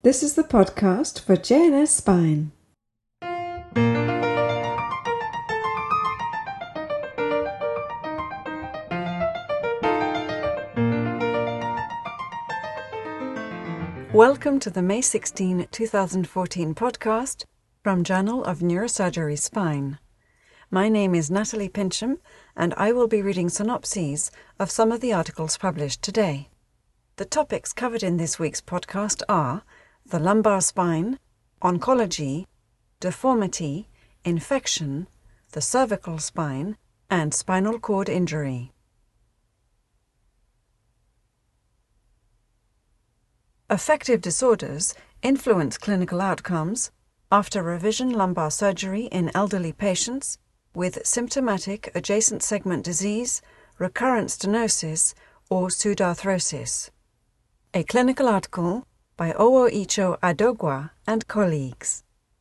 This is the podcast for JNS Spine. Welcome to the May 16, 2014 podcast from Journal of Neurosurgery Spine. My name is Natalie Pincham, and I will be reading synopses of some of the articles published today. The topics covered in this week's podcast are the lumbar spine, oncology, deformity, infection, the cervical spine, and spinal cord injury. Affective disorders influence clinical outcomes after revision lumbar surgery in elderly patients with symptomatic adjacent segment disease, recurrent stenosis, or pseudarthrosis. A clinical article by Owoicho Adogwa and colleagues.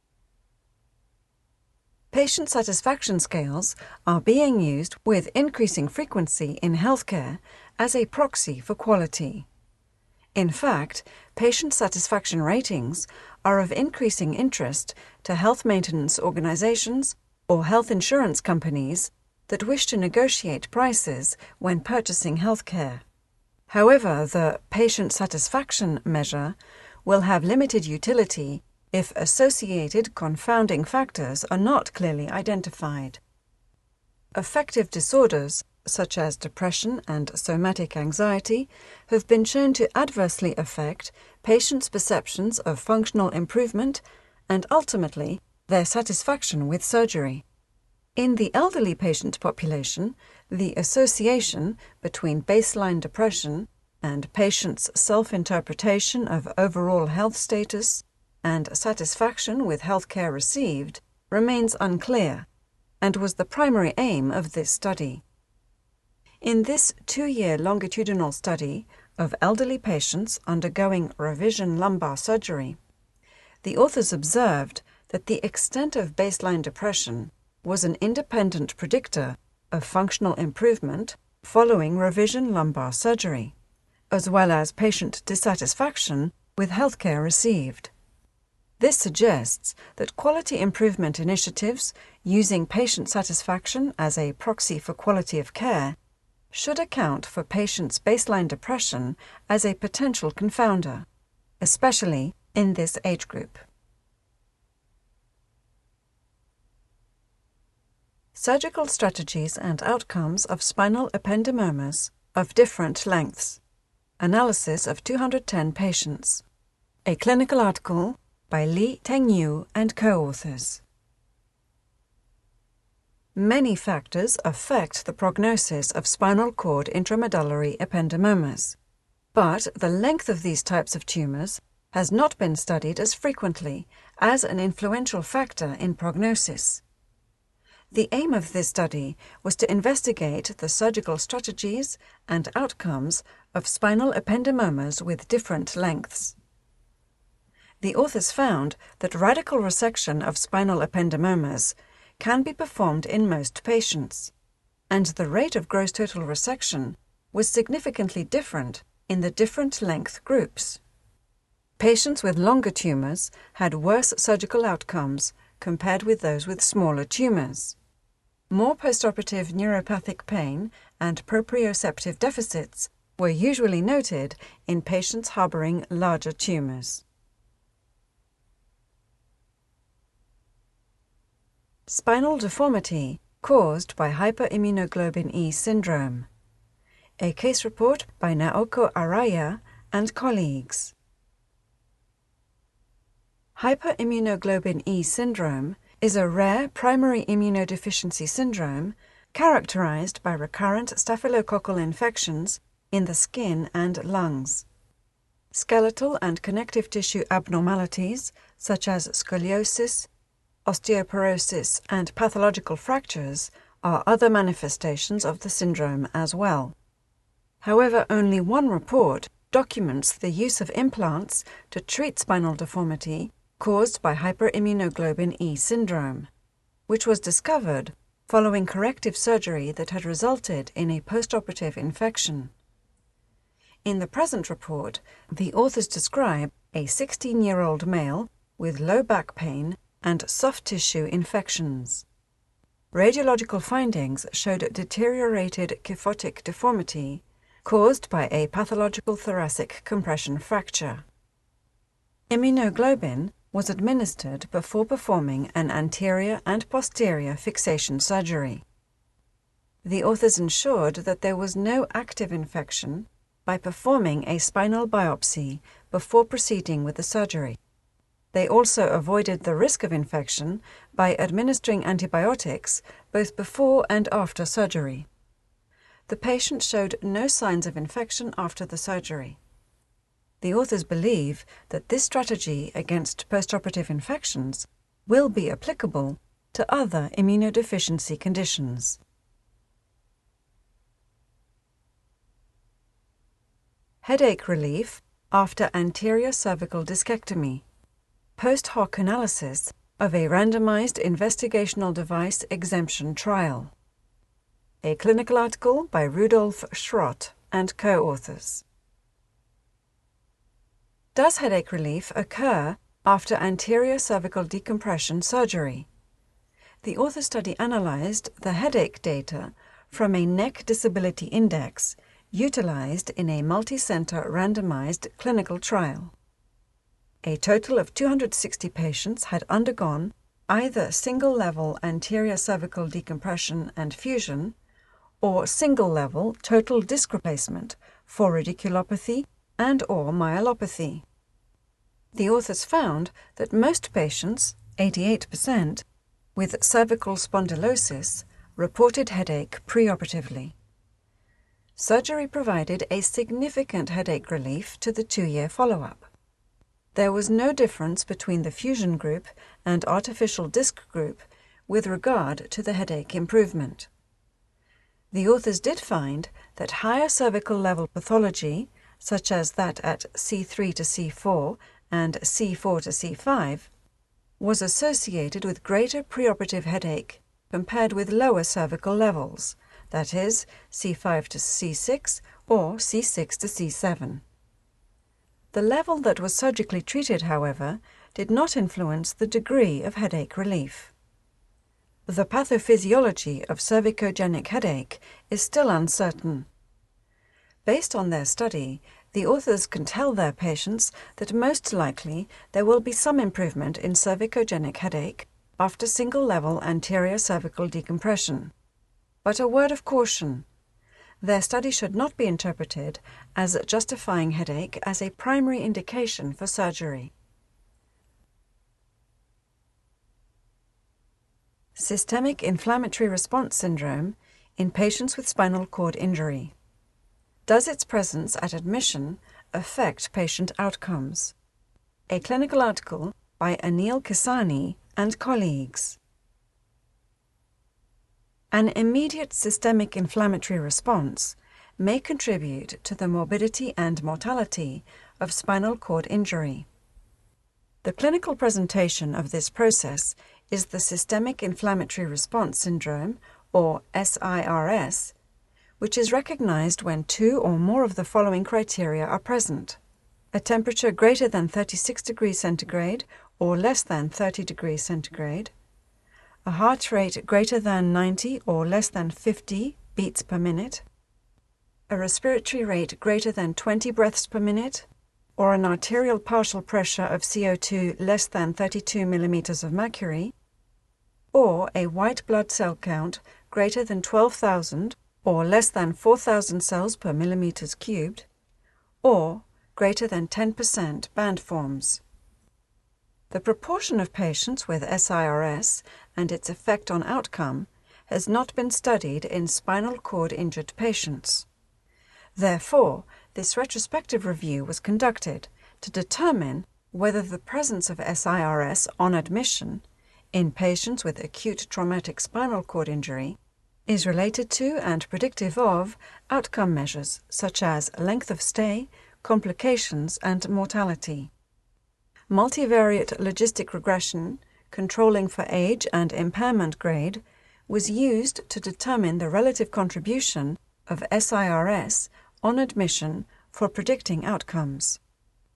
Patient satisfaction scales are being used with increasing frequency in healthcare as a proxy for quality. In fact, patient satisfaction ratings are of increasing interest to health maintenance organizations or health insurance companies that wish to negotiate prices when purchasing healthcare. However, the patient satisfaction measure will have limited utility if associated confounding factors are not clearly identified. Affective disorders, such as depression and somatic anxiety, have been shown to adversely affect patients' perceptions of functional improvement and ultimately their satisfaction with surgery. In the elderly patient population, the association between baseline depression and patients' self-interpretation of overall health status and satisfaction with healthcare received remains unclear and was the primary aim of this study. In this 2-year longitudinal study of elderly patients undergoing revision lumbar surgery, the authors observed that the extent of baseline depression was an independent predictor of functional improvement following revision lumbar surgery, as well as patient dissatisfaction with healthcare received. This suggests that quality improvement initiatives using patient satisfaction as a proxy for quality of care should account for patients' baseline depression as a potential confounder, especially in this age group. Surgical strategies and outcomes of spinal ependymomas of different lengths. Analysis of 210 patients. A clinical article by Li Tengyu and co-authors. Many factors affect the prognosis of spinal cord intramedullary ependymomas, but the length of these types of tumors has not been studied as frequently as an influential factor in prognosis. The aim of this study was to investigate the surgical strategies and outcomes of spinal ependymomas with different lengths. The authors found that radical resection of spinal ependymomas can be performed in most patients, and the rate of gross total resection was significantly different in the different length groups. Patients with longer tumors had worse surgical outcomes compared with those with smaller tumors. More postoperative neuropathic pain and proprioceptive deficits were usually noted in patients harboring larger tumors. Spinal deformity caused by hyperimmunoglobin E syndrome. A case report by Naoko Araya and colleagues. Hyperimmunoglobin E syndrome is a rare primary immunodeficiency syndrome characterized by recurrent staphylococcal infections in the skin and lungs. Skeletal and connective tissue abnormalities such as scoliosis, osteoporosis, and pathological fractures are other manifestations of the syndrome as well. However, only one report documents the use of implants to treat spinal deformity caused by hyperimmunoglobin E syndrome, which was discovered following corrective surgery that had resulted in a postoperative infection. In the present report, the authors describe a 16-year-old male with low back pain and soft tissue infections. Radiological findings showed deteriorated kyphotic deformity caused by a pathological thoracic compression fracture. Immunoglobulin was administered before performing an anterior and posterior fixation surgery. The authors ensured that there was no active infection by performing a spinal biopsy before proceeding with the surgery. They also avoided the risk of infection by administering antibiotics both before and after surgery. The patient showed no signs of infection after the surgery. The authors believe that this strategy against postoperative infections will be applicable to other immunodeficiency conditions. Headache relief after anterior cervical discectomy. Post hoc analysis of a randomized investigational device exemption trial. A clinical article by Rudolf Schrott and co-authors. Does headache relief occur after anterior cervical decompression surgery? The author study analyzed the headache data from a neck disability index utilized in a multi-center randomized clinical trial. A total of 260 patients had undergone either single-level anterior cervical decompression and fusion or single-level total disc replacement for radiculopathy and/or myelopathy. The authors found that most patients, 88%, with cervical spondylosis reported headache preoperatively. Surgery provided a significant headache relief to the 2-year follow-up. There was no difference between the fusion group and artificial disc group with regard to the headache improvement. The authors did find that higher cervical level pathology, such as that at C3 to C4 and C4 to C5, was associated with greater preoperative headache compared with lower cervical levels, that is, C5 to C6 or C6 to C7. The level that was surgically treated, however, did not influence the degree of headache relief. The pathophysiology of cervicogenic headache is still uncertain. Based on their study, the authors can tell their patients that most likely there will be some improvement in cervicogenic headache after single-level anterior cervical decompression. But a word of caution: their study should not be interpreted as justifying headache as a primary indication for surgery. Systemic inflammatory response syndrome in patients with spinal cord injury. Does its presence at admission affect patient outcomes? A clinical article by Anil Kisani and colleagues. An immediate systemic inflammatory response may contribute to the morbidity and mortality of spinal cord injury. The clinical presentation of this process is the systemic inflammatory response syndrome, or SIRS, which is recognized when 2 or more of the following criteria are present: a temperature greater than 36 degrees centigrade or less than 30 degrees centigrade, a heart rate greater than 90 or less than 50 beats per minute, a respiratory rate greater than 20 breaths per minute, or an arterial partial pressure of CO2 less than 32 millimeters of mercury, or a white blood cell count greater than 12,000 or less than 4,000 cells per millimeters cubed, or greater than 10% band forms. The proportion of patients with SIRS and its effect on outcome has not been studied in spinal cord injured patients. Therefore, this retrospective review was conducted to determine whether the presence of SIRS on admission in patients with acute traumatic spinal cord injury is related to and predictive of outcome measures such as length of stay, complications, and mortality. Multivariate logistic regression, controlling for age and impairment grade, was used to determine the relative contribution of SIRS on admission for predicting outcomes.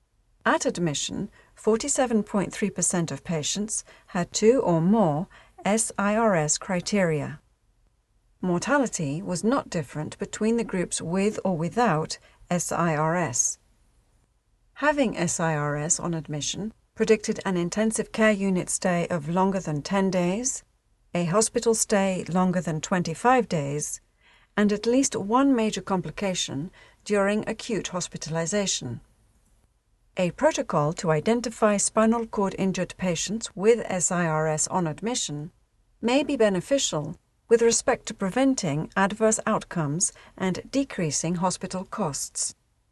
At admission, 47.3% of patients had 2 or more SIRS criteria. Mortality was not different between the groups with or without SIRS. Having SIRS on admission predicted an intensive care unit stay of longer than 10 days, a hospital stay longer than 25 days, and at least one major complication during acute hospitalization. A protocol to identify spinal cord injured patients with SIRS on admission may be beneficial with respect to preventing adverse outcomes and decreasing hospital costs.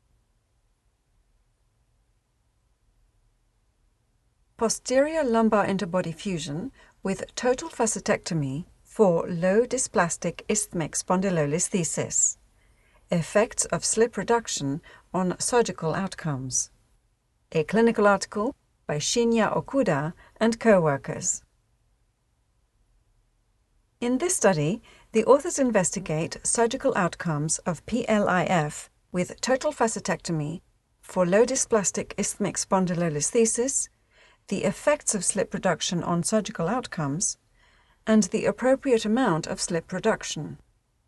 Posterior lumbar interbody fusion with total facetectomy for low dysplastic isthmic spondylolisthesis. Effects of slip reduction on surgical outcomes. A clinical article by Shinya Okuda and co-workers. In this study, the authors investigate surgical outcomes of PLIF with total facetectomy for low dysplastic isthmic spondylolisthesis, the effects of slip reduction on surgical outcomes, and the appropriate amount of slip reduction.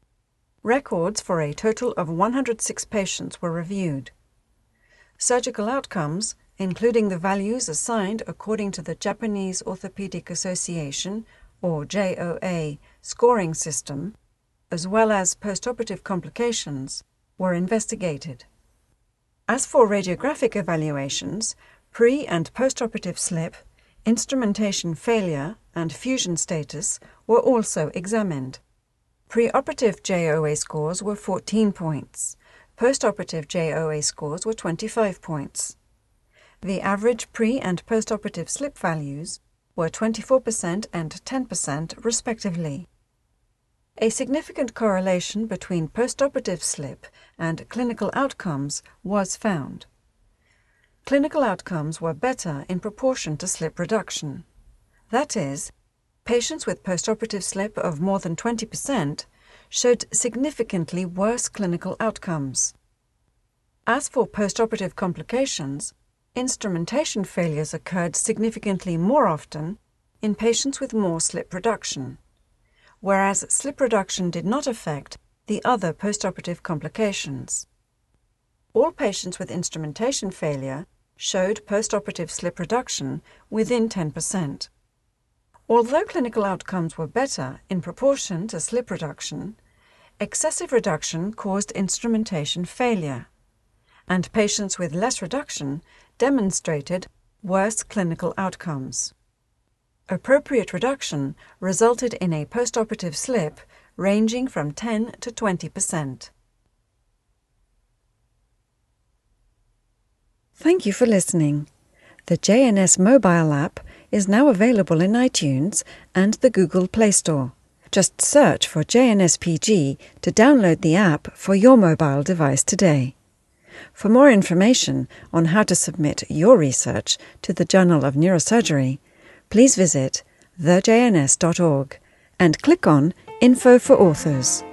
Records for a total of 106 patients were reviewed. Surgical outcomes, including the values assigned according to the Japanese Orthopedic Association, or JOA, scoring system, as well as postoperative complications, were investigated. As for radiographic evaluations, pre- and postoperative slip, instrumentation failure, and fusion status were also examined. Preoperative JOA scores were 14 points. Postoperative JOA scores were 25 points. The average pre- and postoperative slip values were 24% and 10% respectively. A significant correlation between postoperative slip and clinical outcomes was found. Clinical outcomes were better in proportion to slip reduction. That is, patients with postoperative slip of more than 20% showed significantly worse clinical outcomes. As for postoperative complications, instrumentation failures occurred significantly more often in patients with more slip reduction, whereas slip reduction did not affect the other postoperative complications. All patients with instrumentation failure showed postoperative slip reduction within 10%. Although clinical outcomes were better in proportion to slip reduction, excessive reduction caused instrumentation failure, and patients with less reduction demonstrated worse clinical outcomes. Appropriate reduction resulted in a postoperative slip ranging from 10 to 20%. Thank you for listening. The JNS mobile app is now available in iTunes and the Google Play Store. Just search for JNSPG to download the app for your mobile device today. For more information on how to submit your research to the Journal of Neurosurgery, please visit thejns.org and click on Info for Authors.